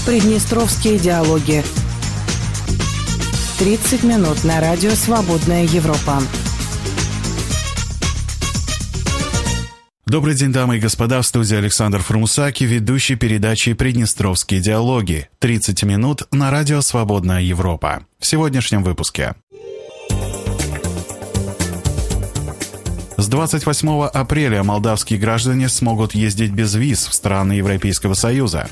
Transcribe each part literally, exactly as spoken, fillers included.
Приднестровские диалоги. тридцать минут на радио «Свободная Европа». Добрый день, дамы и господа, в студии Александр Фрумусаки, ведущий передачи «Приднестровские диалоги». тридцать минут на радио «Свободная Европа». В сегодняшнем выпуске. С двадцать восьмого апреля молдавские граждане смогут ездить без виз в страны Европейского Союза.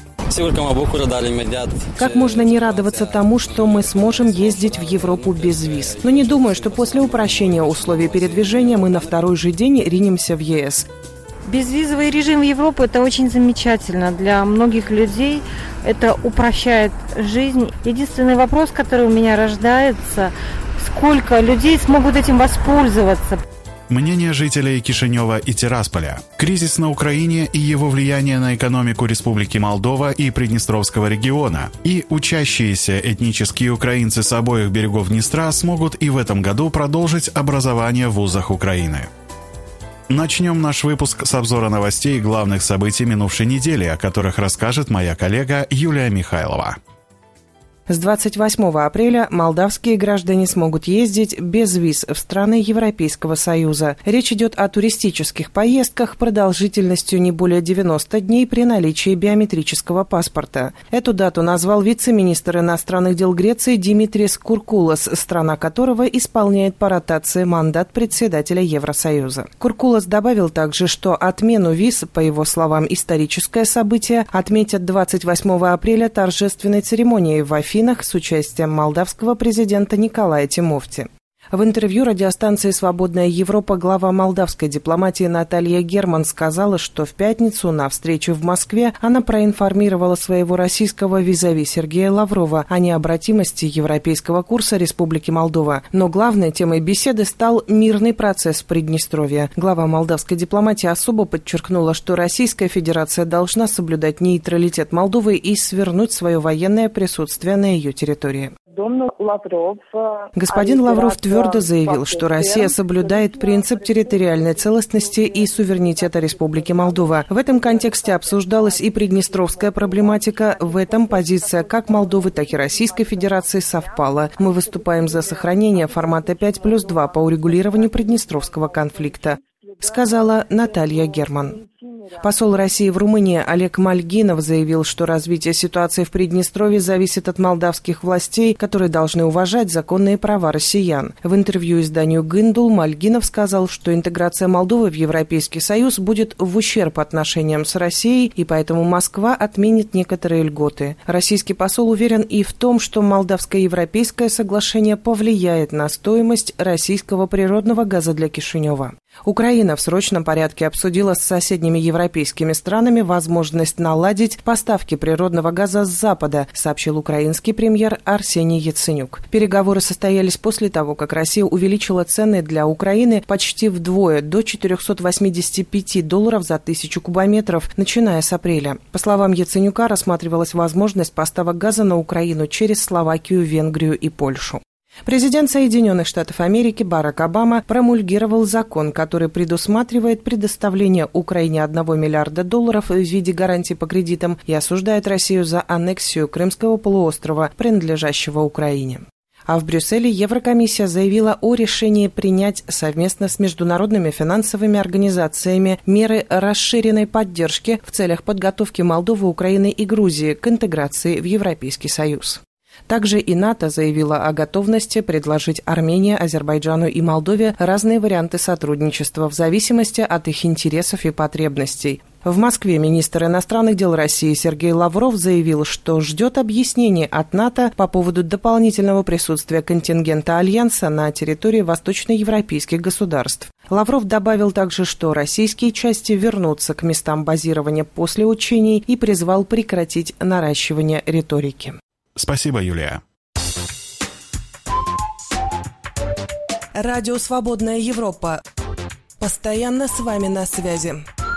Как можно не радоваться тому, что мы сможем ездить в Европу без виз? Но не думаю, что после упрощения условий передвижения мы на второй же день ринемся в ЕС. Безвизовый режим в Европу – это очень замечательно. Для многих людей это упрощает жизнь. Единственный вопрос, который у меня рождается – сколько людей смогут этим воспользоваться? Мнение жителей Кишинева и Тирасполя. Кризис на Украине и его влияние на экономику Республики Молдова и Приднестровского региона. И учащиеся этнические украинцы с обоих берегов Днестра смогут и в этом году продолжить образование в вузах Украины. Начнем наш выпуск с обзора новостей и главных событий минувшей недели, о которых расскажет моя коллега Юлия Михайлова. С двадцать восьмого апреля молдавские граждане смогут ездить без виз в страны Европейского Союза. Речь идет о туристических поездках продолжительностью не более девяноста дней при наличии биометрического паспорта. Эту дату назвал вице-министр иностранных дел Греции Димитрис Куркулас, страна которого исполняет по ротации мандат председателя Евросоюза. Куркулас добавил также, что отмену виз, по его словам, историческое событие, отметят двадцать восьмого апреля торжественной церемонией в Афинах с участием молдавского президента Николая Тимофти. В интервью радиостанции «Свободная Европа» глава молдавской дипломатии Наталья Герман сказала, что в пятницу на встрече в Москве она проинформировала своего российского визави Сергея Лаврова о необратимости европейского курса Республики Молдова. Но главной темой беседы стал мирный процесс в Приднестровье. Глава молдавской дипломатии особо подчеркнула, что Российская Федерация должна соблюдать нейтралитет Молдовы и свернуть свое военное присутствие на ее территории. Господин Лавров твердо заявил, что Россия соблюдает принцип территориальной целостности и суверенитета Республики Молдова. В этом контексте обсуждалась и приднестровская проблематика. В этом позиция как Молдовы, так и Российской Федерации совпала. Мы выступаем за сохранение формата пять плюс два по урегулированию приднестровского конфликта, сказала Наталья Герман. Посол России в Румынии Олег Мальгинов заявил, что развитие ситуации в Приднестровье зависит от молдавских властей, которые должны уважать законные права россиян. В интервью изданию «Гындул» Мальгинов сказал, что интеграция Молдовы в Европейский Союз будет в ущерб отношениям с Россией, и поэтому Москва отменит некоторые льготы. Российский посол уверен и в том, что молдавско-европейское соглашение повлияет на стоимость российского природного газа для Кишинева. Украина в срочном порядке обсудила с соседними европейскими странами возможность наладить поставки природного газа с Запада, сообщил украинский премьер Арсений Яценюк. Переговоры состоялись после того, как Россия увеличила цены для Украины почти вдвое, до четырехсот восьмидесяти пяти долларов за тысячу кубометров, начиная с апреля. По словам Яценюка, рассматривалась возможность поставок газа на Украину через Словакию, Венгрию и Польшу. Президент Соединенных Штатов Америки Барак Обама промульгировал закон, который предусматривает предоставление Украине одного миллиарда долларов в виде гарантий по кредитам и осуждает Россию за аннексию Крымского полуострова, принадлежащего Украине. А в Брюсселе Еврокомиссия заявила о решении принять совместно с международными финансовыми организациями меры расширенной поддержки в целях подготовки Молдовы, Украины и Грузии к интеграции в Европейский Союз. Также и НАТО заявила о готовности предложить Армении, Азербайджану и Молдове разные варианты сотрудничества в зависимости от их интересов и потребностей. В Москве министр иностранных дел России Сергей Лавров заявил, что ждет объяснений от НАТО по поводу дополнительного присутствия контингента Альянса на территории восточноевропейских государств. Лавров добавил также, что российские части вернутся к местам базирования после учений и призвал прекратить наращивание риторики. Спасибо, Юлия. Радио «Свободная Европа». Постоянно с вами на связи.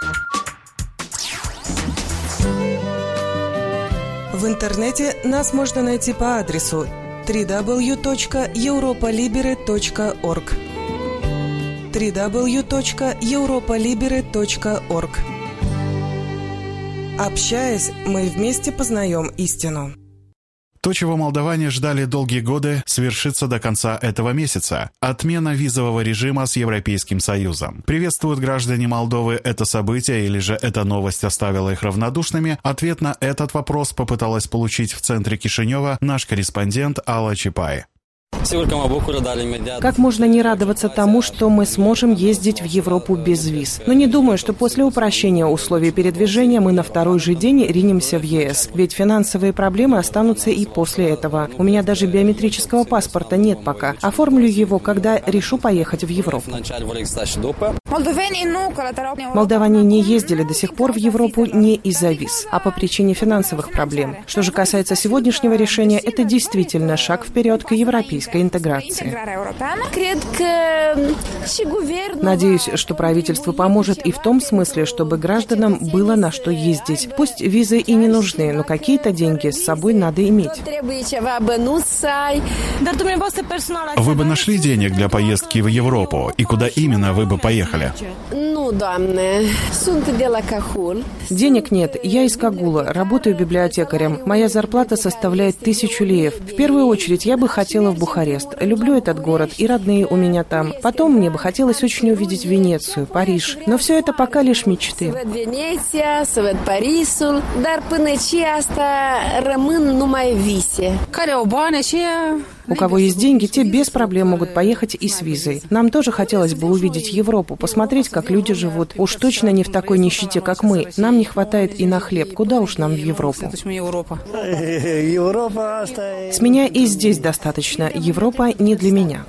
В интернете нас можно найти по адресу дабл ю дабл ю дабл ю точка европа либеры точка орг дабл ю дабл ю дабл ю точка европа либеры точка орг. Общаясь, мы вместе познаем истину. То, чего молдаване ждали долгие годы, свершится до конца этого месяца. Отмена визового режима с Европейским Союзом. Приветствуют граждане Молдовы это событие или же эта новость оставила их равнодушными? Ответ на этот вопрос попыталась получить в центре Кишинева наш корреспондент Алла Чапай. Как можно не радоваться тому, что мы сможем ездить в Европу без виз? Но не думаю, что после упрощения условий передвижения мы на второй же день ринемся в ЕС. Ведь финансовые проблемы останутся и после этого. У меня даже биометрического паспорта нет пока. Оформлю его, когда решу поехать в Европу. Молдаване не ездили до сих пор в Европу не из-за виз, а по причине финансовых проблем. Что же касается сегодняшнего решения, это действительно шаг вперед к европейской интеграции. Надеюсь, что правительство поможет и в том смысле, чтобы гражданам было на что ездить. Пусть визы и не нужны, но какие-то деньги с собой надо иметь. Вы бы нашли денег для поездки в Европу? И куда именно вы бы поехали? Денег нет. Я из Кагула, работаю библиотекарем. Моя зарплата составляет тысячу леев. В первую очередь я бы хотела в Бухарест. Люблю этот город, и родные у меня там. Потом мне бы хотелось очень увидеть Венецию, Париж. Но все это пока лишь мечты. У кого есть деньги, те без проблем могут поехать и с визой. Нам тоже хотелось бы увидеть Европу, посмотреть, как люди живут. Уж точно не в такой нищете, как мы. Нам не хватает и на хлеб. Куда уж нам в Европу? С меня и здесь достаточно. Европа не для меня.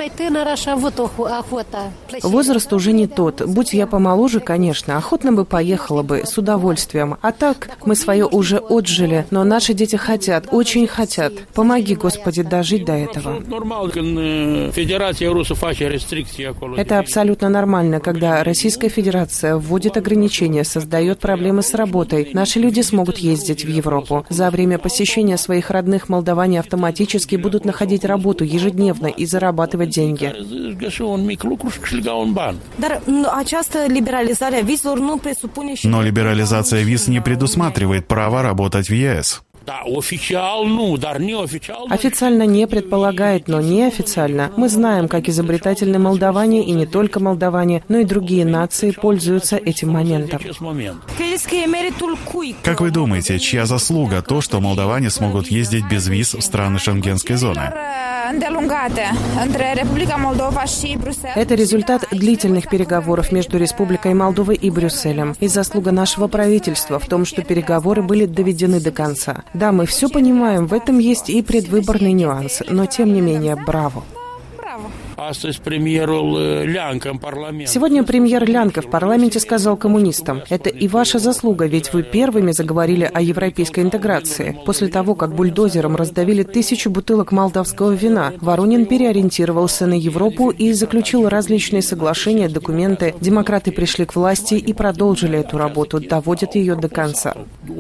Возраст уже не тот. Будь я помоложе, конечно, охотно бы поехала бы, с удовольствием. А так, мы свое уже отжили, но наши дети хотят, очень хотят. Помоги, Господи, дожить до этого. Это абсолютно нормально, когда Российская Федерация вводит ограничения, создает проблемы с работой. Наши люди смогут ездить в Европу. За время посещения своих родных молдаване автоматически будут находить работу ежедневно и зарабатывать деньги. Но либерализация виз не предусматривает право работать в ЕС. Официально не предполагает, но неофициально. Мы знаем, как изобретательны молдаване, и не только молдаване, но и другие нации пользуются этим моментом. Как вы думаете, чья заслуга то, что молдаване смогут ездить без виз в страны Шенгенской зоны? Это результат длительных переговоров между Республикой Молдова и Брюсселем. И заслуга нашего правительства в том, что переговоры были доведены до конца. Да, мы все понимаем, в этом есть и предвыборный нюанс, но тем не менее, браво. Сегодня премьер Лянка в парламенте сказал коммунистам: это и ваша заслуга, ведь вы первыми заговорили о европейской интеграции. После того, как бульдозером раздавили тысячу бутылок молдавского вина, Воронин переориентировался на Европу и заключил различные соглашения, документы. Демократы пришли к власти и продолжили эту работу, доводят ее до конца.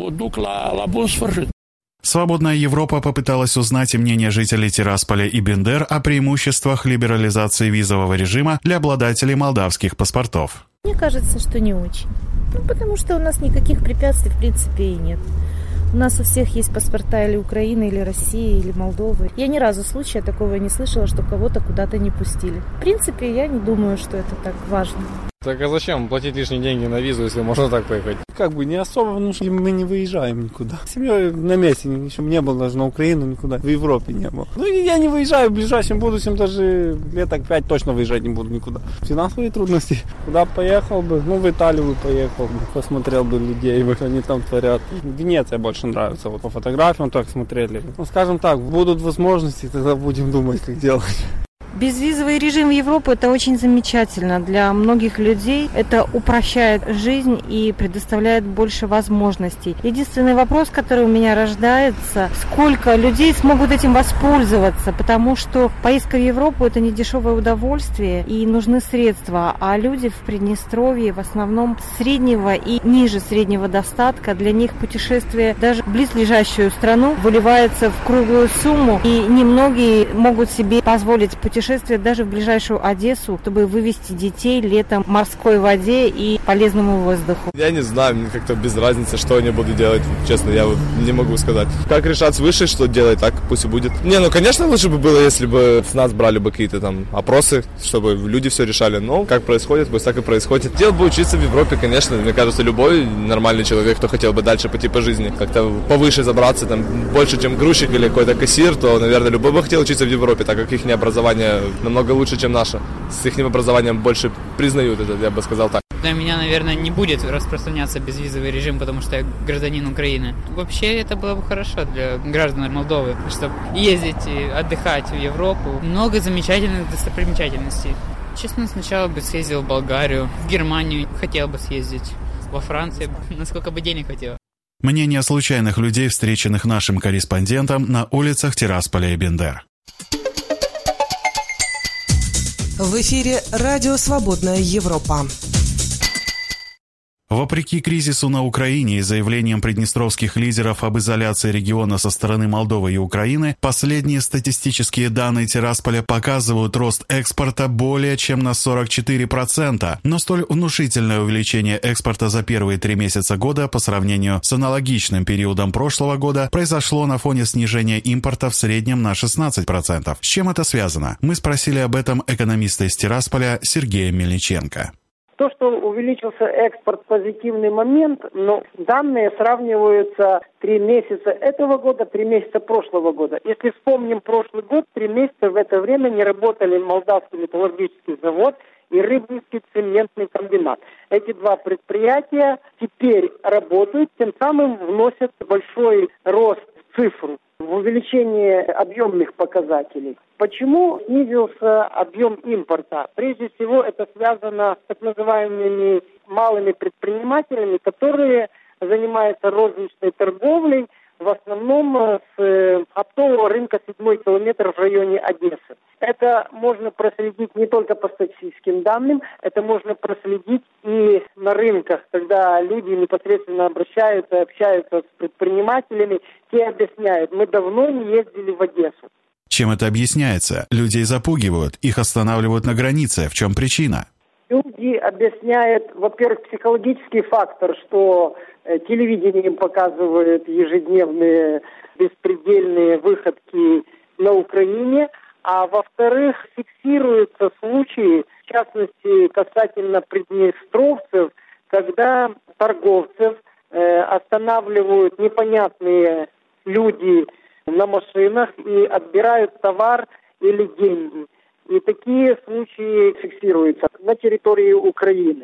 Свободная Европа попыталась узнать мнение жителей Тирасполя и Бендер о преимуществах либерализации визового режима для обладателей молдавских паспортов. Мне кажется, что не очень. Ну, потому что у нас никаких препятствий, в принципе, и нет. У нас у всех есть паспорта или Украины, или России, или Молдовы. Я ни разу случая такого не слышала, что кого-то куда-то не пустили. В принципе, я не думаю, что это так важно. Так а зачем платить лишние деньги на визу, если можно так поехать? Как бы не особо, потому что мы не выезжаем никуда. С семьей на месте, еще не был даже на Украину никуда, в Европе не был. Ну и я не выезжаю, в ближайшем будущем даже лет так пять точно выезжать не буду никуда. Финансовые трудности. Куда поехал бы? Ну в Италию бы поехал бы, посмотрел бы людей, как они там творят. Венеция больше нравится, вот по фотографиям так смотрели. Ну скажем так, будут возможности, тогда будем думать, как делать. Безвизовый режим в Европу – это очень замечательно. Для многих людей это упрощает жизнь и предоставляет больше возможностей. Единственный вопрос, который у меня рождается, сколько людей смогут этим воспользоваться, потому что поездка в Европу – это не дешевое удовольствие и нужны средства, а люди в Приднестровье в основном среднего и ниже среднего достатка. Для них путешествие даже в близлежащую страну выливается в круглую сумму, и немногие могут себе позволить путешествовать путешествие даже в ближайшую Одессу, чтобы вывести детей летом в морской воде и полезному воздуху. Я не знаю, мне как-то без разницы, что они будут делать, честно, я вот не могу сказать. Как решат свыше, что делать, так пусть и будет. Не, ну, конечно, лучше бы было, если бы с нас брали бы какие-то там опросы, чтобы люди все решали. Но как происходит, пусть так и происходит. Хотел бы учиться в Европе, конечно, мне кажется, любой нормальный человек, кто хотел бы дальше пойти по жизни, как-то повыше забраться, там, больше, чем грузчик или какой-то кассир, то, наверное, любой бы хотел учиться в Европе, так как их образование намного лучше, чем наше. С их образованием больше признают это, я бы сказал так. Для меня, наверное, не будет распространяться безвизовый режим, потому что я гражданин Украины. Вообще, это было бы хорошо для граждан Молдовы, чтобы ездить и отдыхать в Европу. Много замечательных достопримечательностей. Честно, сначала бы съездил в Болгарию, в Германию, хотел бы съездить, во Францию, насколько бы денег хватило. Мнение случайных людей, встреченных нашим корреспондентом на улицах Тирасполя и Бендер. В эфире радио «Свободная Европа». Вопреки кризису на Украине и заявлениям приднестровских лидеров об изоляции региона со стороны Молдовы и Украины, последние статистические данные Тирасполя показывают рост экспорта более чем на сорок четыре процента, но столь внушительное увеличение экспорта за первые три месяца года по сравнению с аналогичным периодом прошлого года произошло на фоне снижения импорта в среднем на шестнадцать процентов. С чем это связано? Мы спросили об этом экономиста из Тирасполя Сергея Мельниченко. То, что увеличился экспорт, позитивный момент, но данные сравниваются три месяца этого года, три месяца прошлого года. Если вспомним прошлый год, три месяца в это время не работали Молдавский металлургический завод и Рыбинский цементный комбинат. Эти два предприятия теперь работают, тем самым вносят большой рост в цифру, в увеличение объемных показателей. Почему снизился объем импорта? Прежде всего, это связано с так называемыми малыми предпринимателями, которые занимаются розничной торговлей, в основном с оптового рынка седьмой километр в районе Одессы. Это можно проследить не только по статистическим данным, это можно проследить и на рынках, когда люди непосредственно обращаются, общаются с предпринимателями, те объясняют, мы давно не ездили в Одессу. Чем это объясняется? Людей запугивают, их останавливают на границе. В чем причина? Люди объясняют, во-первых, психологический фактор, что э, телевидение им показывает ежедневные беспредельные выходки на Украине, а во-вторых, фиксируются случаи, в частности, касательно приднестровцев, когда торговцев э, останавливают непонятные люди на машинах и отбирают товар или деньги. И такие случаи фиксируются на территории Украины.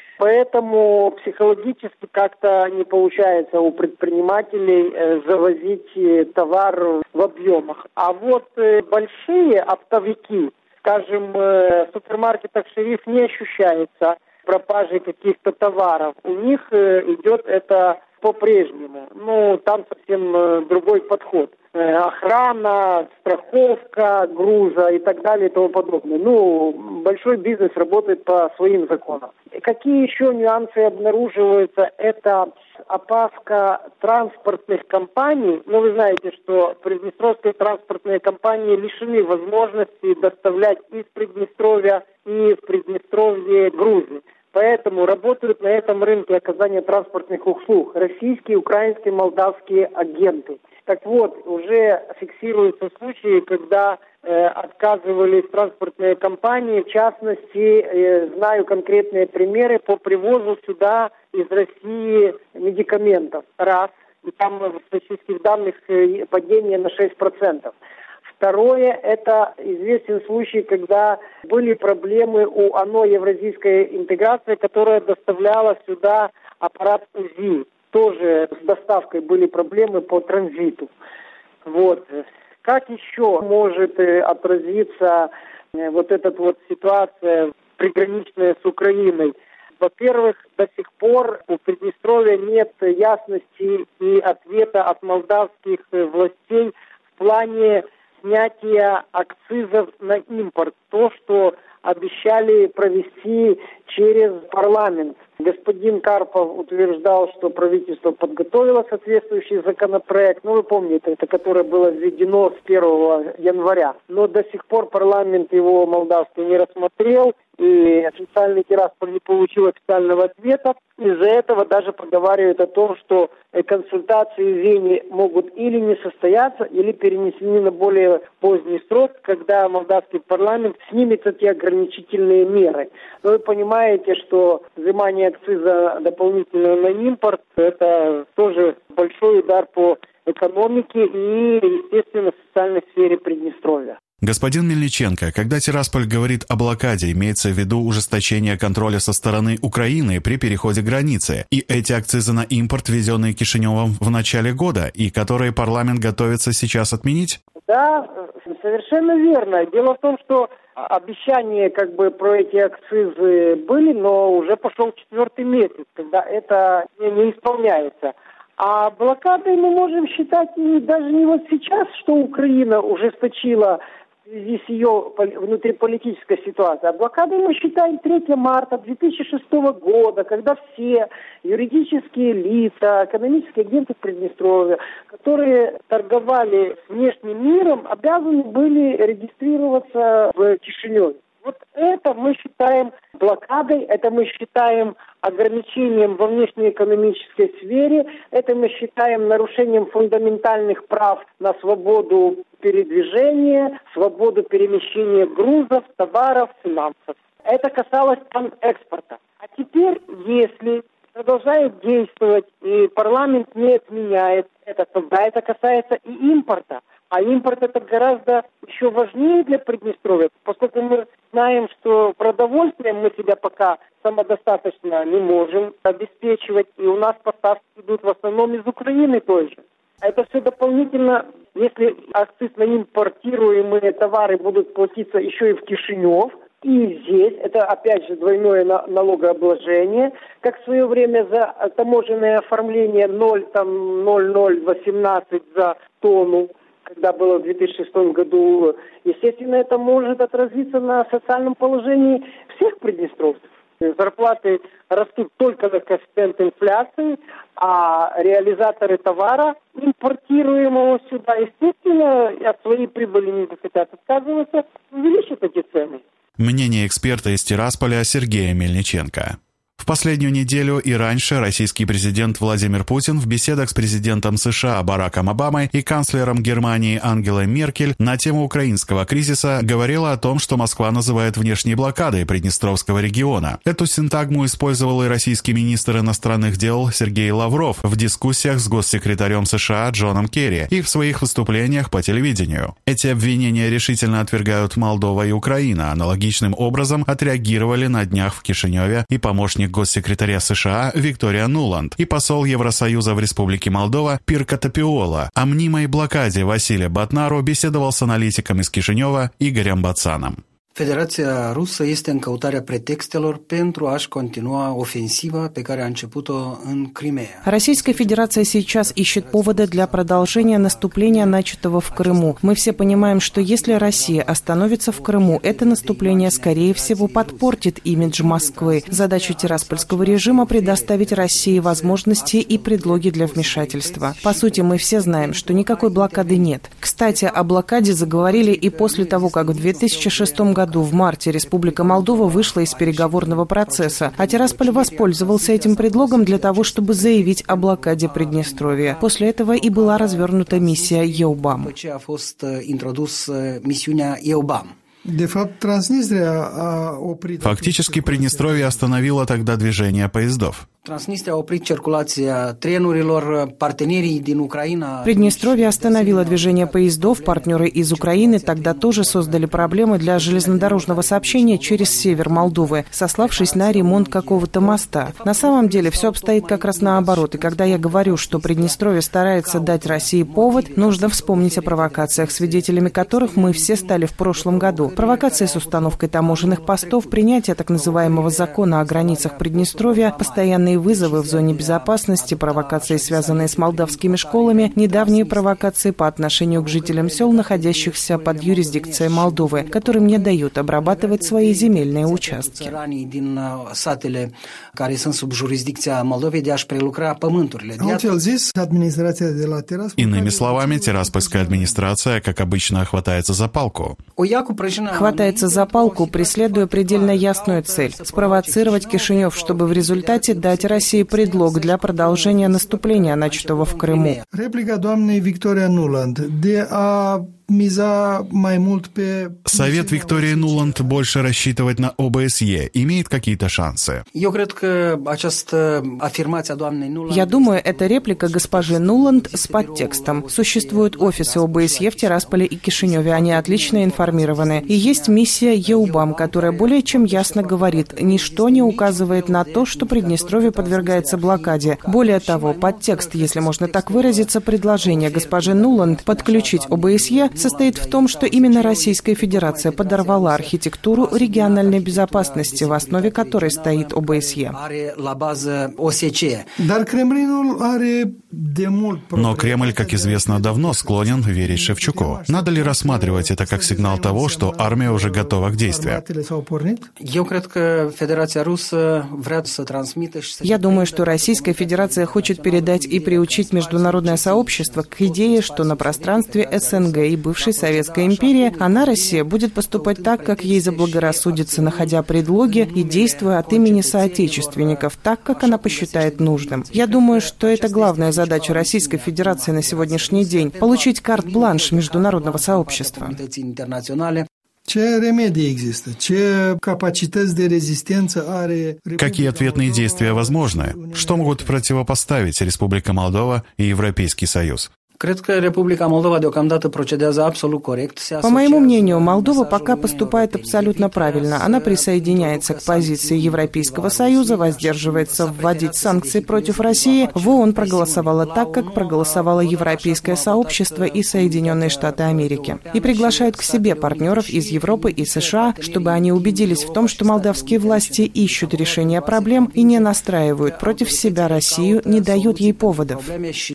Поэтому психологически как-то не получается у предпринимателей э, завозить э, товар в объемах. А вот э, большие оптовики, скажем, э, в супермаркетах «Шериф» не ощущается пропажи каких-то товаров. У них э, идет это по-прежнему. Ну, там совсем э, другой подход. Э, охрана, страховка груза и так далее и тому подобное. Ну, большой бизнес работает по своим законам. Какие еще нюансы обнаруживаются? Это опаска транспортных компаний. Ну, вы знаете, что приднестровские транспортные компании лишены возможности доставлять из Приднестровья и в Приднестровье грузы. Поэтому работают на этом рынке оказания транспортных услуг российские, украинские, молдавские агенты. Так вот, уже фиксируются случаи, когда э, отказывались транспортные компании. В частности, э, знаю конкретные примеры по привозу сюда из России медикаментов. Раз. И там в статистических данных э, падение на шесть процентов. Второе, это известен случай, когда были проблемы у ОНО «Евразийская интеграция», которая доставляла сюда аппарат УЗИ. Тоже с доставкой были проблемы по транзиту. Вот. Как еще может отразиться вот эта вот ситуация приграничная с Украиной? Во-первых, до сих пор у Приднестровья нет ясности и ответа от молдавских властей в плане снятия акцизов на импорт. То, что обещали провести через парламент. Господин Карпов утверждал, что правительство подготовило соответствующий законопроект. Ну, вы помните, это которое было введено с первого января. Но до сих пор парламент его молдавский не рассмотрел, и официальный Тирасполь не получил официального ответа. Из-за этого даже поговаривают о том, что консультации в Вене могут или не состояться, или перенесены на более поздний срок, когда молдавский парламент снимет эти ограничительные меры. Но вы понимаете, что взимание акциза дополнительно на импорт – это тоже большой удар по экономике и, естественно, социальной сфере Приднестровья. Господин Мельниченко, когда Тирасполь говорит о блокаде, имеется в виду ужесточение контроля со стороны Украины при переходе границы, и эти акцизы на импорт, введенные Кишиневым в начале года, и которые парламент готовится сейчас отменить? Да, совершенно верно. Дело в том, что обещания как бы про эти акцизы были, но уже пошел четвертый месяц, когда это не исполняется. А блокадой мы можем считать и даже не вот сейчас, что Украина ужесточила в связи с ее внутриполитической ситуацией. А блокадой мы считаем третьего марта две тысячи шестого года, когда все юридические лица, экономические агенты Приднестровья, которые торговали с внешним миром, обязаны были регистрироваться в Кишиневе. Вот это мы считаем блокадой, это мы считаем ограничением во внешнеэкономической сфере, это мы считаем нарушением фундаментальных прав на свободу передвижения, свободу перемещения грузов, товаров, финансов. Это касалось там экспорта. А теперь, если продолжает действовать и парламент не отменяет это, тогда это касается и импорта. А импорт это гораздо еще важнее для Приднестровья, поскольку мы знаем, что продовольствием мы себя пока самодостаточно не можем обеспечивать, и у нас поставки идут в основном из Украины тоже. А это все дополнительно, если акциз на импортируемые товары будут платиться еще и в Кишинев, и здесь, это опять же двойное налогообложение, как в свое время за таможенное оформление ноль ноль восемнадцать за тонну, когда было в две тысячи шестом году, естественно, это может отразиться на социальном положении всех приднестровцев. Зарплаты растут только за коэффициент инфляции, а реализаторы товара, импортируемого сюда, естественно, от своей прибыли не захотят отказываться, увеличат эти цены. Мнение эксперта из Тирасполя Сергея Мельниченко. В последнюю неделю и раньше российский президент Владимир Путин в беседах с президентом США Бараком Обамой и канцлером Германии Ангелой Меркель на тему украинского кризиса говорила о том, что Москва называет внешней блокадой Приднестровского региона. Эту синтагму использовал и российский министр иностранных дел Сергей Лавров в дискуссиях с госсекретарем США Джоном Керри и в своих выступлениях по телевидению. Эти обвинения решительно отвергают Молдова и Украина. Аналогичным образом отреагировали на днях в Кишиневе и помощник госсекретаря США Виктория Нуланд и посол Евросоюза в Республике Молдова Пирка Топиола. О мнимой блокаде Василия Батнару беседовал с аналитиком из Кишинева Игорем Бацаном. Federația Rusă este în căutarea pretextelor pentru a-și continua ofensiva pe care a început-o în Crimea. Российская Федерация сейчас ищет поводы для продолжения наступления, начатого в Крыму. Мы все понимаем, что если Россия остановится в Крыму, это наступление, скорее всего, подпортит имидж Москвы. Задача тираспольского режима – предоставить России возможности и предлоги для вмешательства. По сути, мы все знаем, что никакой блокады нет. Кстати, о блокаде заговорили и после того, как в две тысячи шестом году в марте Республика Молдова вышла из переговорного процесса, а Тирасполь воспользовался этим предлогом для того, чтобы заявить о блокаде Приднестровья. После этого и была развернута миссия EUBAM. Фактически Приднестровье остановило тогда движение поездов. Приднестровье остановило движение поездов, партнеры из Украины тогда тоже создали проблемы для железнодорожного сообщения через север Молдовы, сославшись на ремонт какого-то моста. На самом деле все обстоит как раз наоборот, и когда я говорю, что Приднестровье старается дать России повод, нужно вспомнить о провокациях, свидетелями которых мы все стали в прошлом году. Провокации с установкой таможенных постов, принятие так называемого закона о границах Приднестровья, постоянные вызовы в зоне безопасности, провокации, связанные с молдавскими школами, недавние провокации по отношению к жителям сел, находящихся под юрисдикцией Молдовы, которым не дают обрабатывать свои земельные участки. Иными словами, Тираспольская администрация, как обычно, хватается за палку. Хватается за палку, преследуя предельно ясную цель – спровоцировать Кишинев, чтобы в результате дать России предлог для продолжения наступления, начатого в Крыму. Реплика доамнei Victoria Nuland de a Совет Виктории Нуланд больше рассчитывать на ОБСЕ имеет какие-то шансы. Я думаю, эта реплика госпожи Нуланд с подтекстом. Существуют офисы ОБСЕ в Тирасполе и Кишиневе, они отлично информированы. И есть миссия ЕУБАМ, которая более чем ясно говорит, ничто не указывает на то, что Приднестровье подвергается блокаде. Более того, подтекст, если можно так выразиться, предложение госпожи Нуланд подключить ОБСЕ состоит в том, что именно Российская Федерация подорвала архитектуру региональной безопасности, в основе которой стоит ОБСЕ. Но Кремль, как известно, давно склонен верить Шевчуку. Надо ли рассматривать это как сигнал того, что армия уже готова к действию? Я думаю, что Российская Федерация хочет передать и приучить международное сообщество к идее, что на пространстве СНГ и бывшей Советской империи она, Россия, будет поступать так, как ей заблагорассудится, находя предлоги и действуя от имени соотечественников, так, как она посчитает нужным. Я думаю, что это главная задача Российской Федерации на сегодняшний день – получить карт-бланш международного сообщества. Какие ответные действия возможны? Что могут противопоставить Республика Молдова и Европейский Союз? По моему мнению, Молдова пока поступает абсолютно правильно. Она присоединяется к позиции Европейского Союза, воздерживается вводить санкции против России. В ООН проголосовала так, как проголосовало Европейское сообщество и Соединенные Штаты Америки. И приглашают к себе партнеров из Европы и США, чтобы они убедились в том, что молдавские власти ищут решения проблем и не настраивают против себя Россию, не дают ей поводов.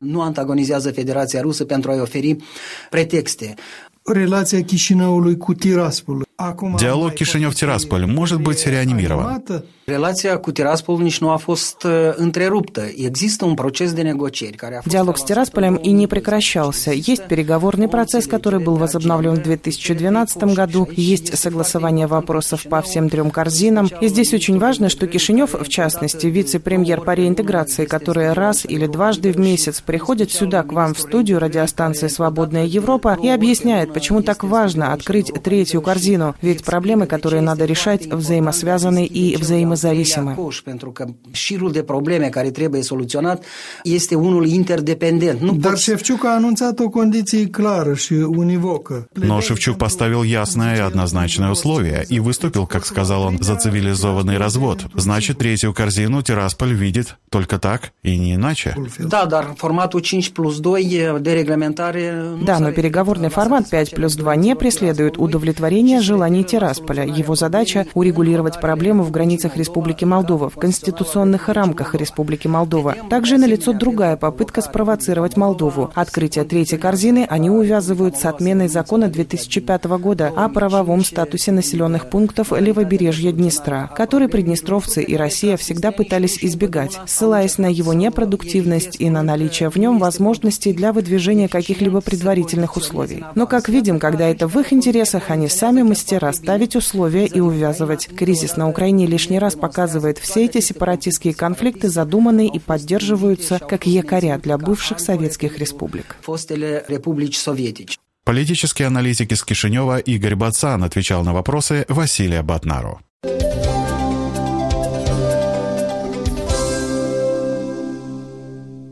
Rusă pentru a-i oferi pretexte. Relația Chișinăului cu Tiraspol. Диалог Кишинев-Тирасполь может быть реанимирован. Relația cu Tiraspol nici nu a fost întreruptă. Există un proces de negocieri care a fost... Диалог с Тирасполем и не прекращался. Есть переговорный процесс, который был возобновлен в две тысячи двенадцатом году. Есть согласование вопросов по всем трем корзинам. И здесь очень важно, что Кишинев, в частности, вице-премьер по реинтеграции, который раз или дважды в месяц приходит сюда к вам в студию радиостанции «Свободная Европа» и объясняет, почему так важно открыть третью корзину. Ведь проблемы, которые надо решать, взаимосвязаны и взаимозависимы. Pentru că șirul de probleme care trebuie soluționat este unul interdependent. Dar Шевчук a anunțat o condiție clară și univocă. Но Шевчук поставил ясное и однозначное условие и выступил, как сказал он, за цивилизованный развод. Значит, третью корзину Тирасполь видит только так и не иначе. Да, dar formatul cinci plus doi de reglementare... Да, но переговорный формат пять плюс два не преследует удовлетворения желаний Тирасполя. Его задача – урегулировать проблему в границах Республики Молдова, в конституционных рамках Республики Молдова. Также налицо другая попытка спровоцировать Молдову. Открытие третьей корзины они увязывают с отменой закона две тысячи пятого года о правовом статусе населенных пунктов левобережья Днестра, который приднестровцы и Россия всегда пытались избегать, ссылаясь на его непродуктивность и на наличие в нем возможностей для выдвижения каких-либо предварительных условий. Но, как видим, когда это в их интересах, они сами мастера ставить условия и увязывать. Кризис на Украине лишний раз показывает, все эти сепаратистские конфликты задуманы и поддерживаются как якоря для бывших советских республик. Политический аналитик из Кишинева Игорь Бацан отвечал на вопросы Василия Батнару.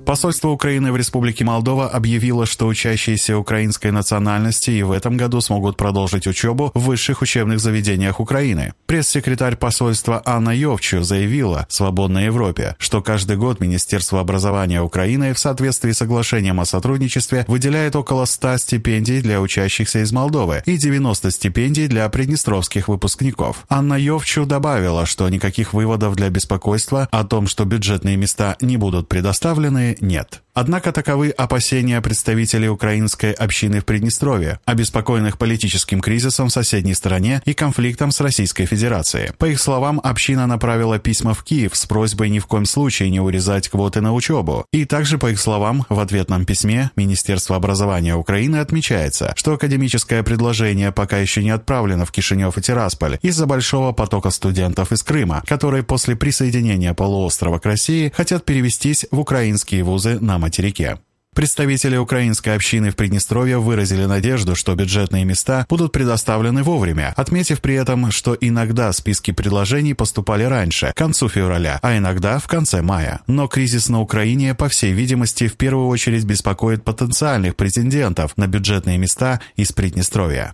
Посольство Украины в Республике Молдова объявило, что учащиеся украинской национальности и в этом году смогут продолжить учебу в высших учебных заведениях Украины. Пресс-секретарь посольства Анна Йовчу заявила в «Свободной Европе», что каждый год Министерство образования Украины в соответствии с соглашением о сотрудничестве выделяет около ста стипендий для учащихся из Молдовы и девяноста стипендий для приднестровских выпускников. Анна Йовчу добавила, что никаких выводов для беспокойства о том, что бюджетные места не будут предоставлены, нет. Однако таковы опасения представителей украинской общины в Приднестровье, обеспокоенных политическим кризисом в соседней стране и конфликтом с Российской Федерацией. По их словам, община направила письма в Киев с просьбой ни в коем случае не урезать квоты на учебу. И также, по их словам, в ответном письме Министерство образования Украины отмечается, что академическое предложение пока еще не отправлено в Кишинев и Тирасполь из-за большого потока студентов из Крыма, которые после присоединения полуострова к России хотят перевестись в украинские вузы на материке. Представители украинской общины в Приднестровье выразили надежду, что бюджетные места будут предоставлены вовремя, отметив при этом, что иногда списки предложений поступали раньше, к концу февраля, а иногда в конце мая. Но кризис на Украине, по всей видимости, в первую очередь беспокоит потенциальных претендентов на бюджетные места из Приднестровья.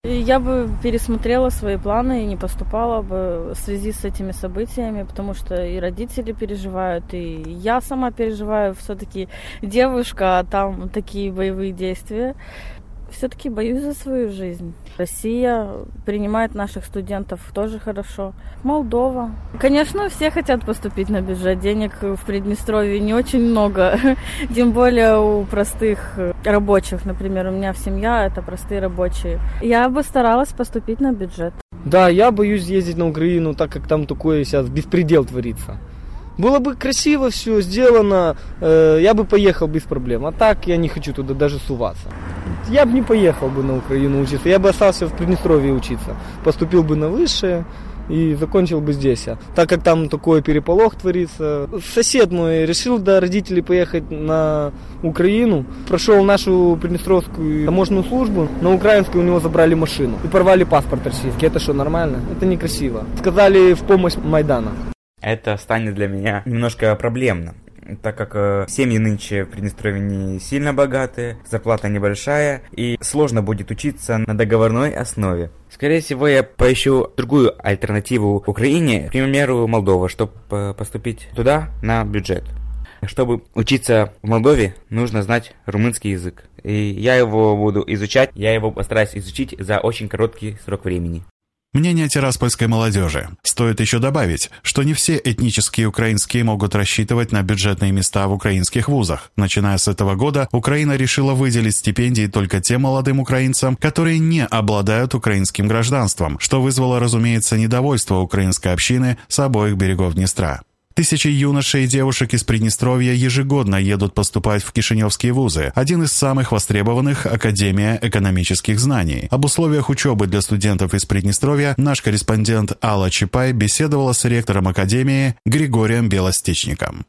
Я бы пересмотрела свои планы и не поступала бы в связи с этими событиями, потому что и родители переживают, и я сама переживаю, все-таки девушка, а там такие боевые действия. Все-таки боюсь за свою жизнь. Россия принимает наших студентов тоже хорошо. Молдова. Конечно, все хотят поступить на бюджет. Денег в Приднестровье не очень много. Тем более у простых рабочих. Например, у меня семья – это простые рабочие. Я бы старалась поступить на бюджет. Да, я боюсь ездить на Украину, так как там такое сейчас беспредел творится. Было бы красиво все сделано, э, я бы поехал без проблем. А так я не хочу туда даже суваться. Я бы не поехал бы на Украину учиться, я бы остался в Приднестровье учиться. Поступил бы на высшее и закончил бы здесь. Так как там такой переполох творится. Сосед мой решил до родителей поехать на Украину. Прошел нашу приднестровскую таможенную службу. На украинской у него забрали машину и порвали паспорт российский. Это что, нормально? Это некрасиво. Сказали в помощь Майдана. Это станет для меня немножко проблемно, так как э, семьи нынче в Приднестровье не сильно богатые, зарплата небольшая и сложно будет учиться на договорной основе. Скорее всего, я поищу другую альтернативу Украине, к примеру, Молдова, чтобы э, поступить туда на бюджет. Чтобы учиться в Молдове, нужно знать румынский язык. И я его буду изучать, я его постараюсь изучить за очень короткий срок времени. Мнение тираспольской молодежи. Стоит еще добавить, что не все этнические украинские могут рассчитывать на бюджетные места в украинских вузах. Начиная с этого года, Украина решила выделить стипендии только тем молодым украинцам, которые не обладают украинским гражданством, что вызвало, разумеется, недовольство украинской общины с обоих берегов Днестра. Тысячи юношей и девушек из Приднестровья ежегодно едут поступать в кишиневские вузы. Один из самых востребованных – Академия экономических знаний. Об условиях учебы для студентов из Приднестровья наш корреспондент Алла Чапай беседовала с ректором Академии Григорием Белостечником.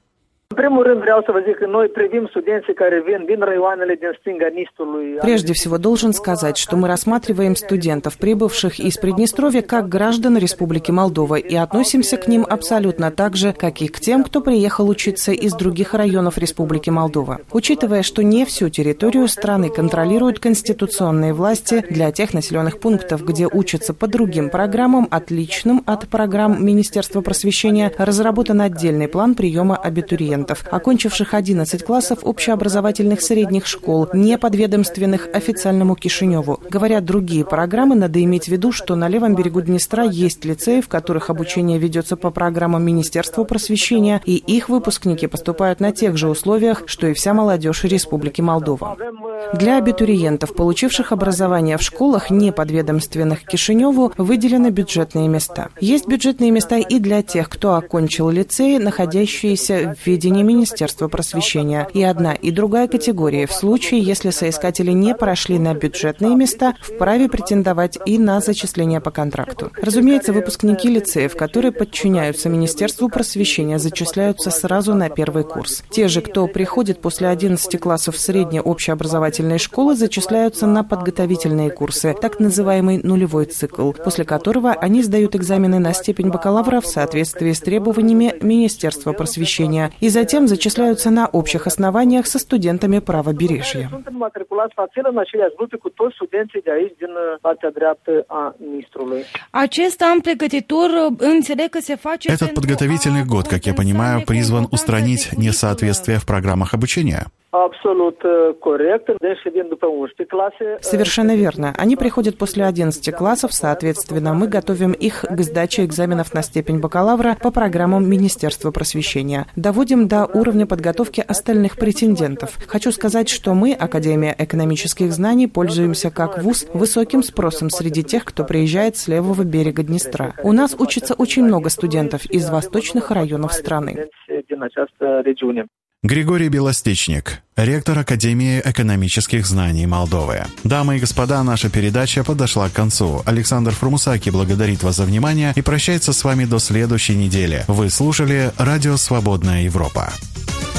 Прежде всего, должен сказать, что мы рассматриваем студентов, прибывших из Приднестровья, как граждан Республики Молдова и относимся к ним абсолютно так же, как и к тем, кто приехал учиться из других районов Республики Молдова. Учитывая, что не всю территорию страны контролируют конституционные власти, для тех населенных пунктов, где учатся по другим программам, отличным от программ Министерства просвещения, разработан отдельный план приема абитуриентов, окончивших одиннадцать классов общеобразовательных средних школ, не подведомственных официальному Кишиневу. Говоря другие программы, надо иметь в виду, что на левом берегу Днестра есть лицеи, в которых обучение ведется по программам Министерства просвещения, и их выпускники поступают на тех же условиях, что и вся молодежь Республики Молдова. Для абитуриентов, получивших образование в школах, не подведомственных Кишиневу, выделены бюджетные места. Есть бюджетные места и для тех, кто окончил лицеи, находящиеся в ведении Министерства просвещения. И одна, и другая категории в случае, если соискатели не прошли на бюджетные места, вправе претендовать и на зачисление по контракту. Разумеется, выпускники лицеев, которые подчиняются Министерству просвещения, зачисляются сразу на первый курс. Те же, кто приходит после одиннадцати классов средней общеобразовательной школы, зачисляются на подготовительные курсы, так называемый нулевой цикл, после которого они сдают экзамены на степень бакалавра в соответствии с требованиями Министерства просвещения и затем зачисляются на общих основаниях со студентами правобережья. Этот подготовительный год, как я понимаю, призван устранить несоответствия в программах обучения. Совершенно верно. Они приходят после одиннадцати классов, соответственно, мы готовим их к сдаче экзаменов на степень бакалавра по программам Министерства просвещения. Доводим до уровня подготовки остальных претендентов. Хочу сказать, что мы, Академия экономических знаний, пользуемся как вуз высоким спросом среди тех, кто приезжает с левого берега Днестра. У нас учатся очень много студентов из восточных районов страны. Григорий Белостечник, ректор Академии экономических знаний Молдовы. Дамы и господа, наша передача подошла к концу. Александр Фурмусаки благодарит вас за внимание и прощается с вами до следующей недели. Вы слушали Радио «Свободная Европа».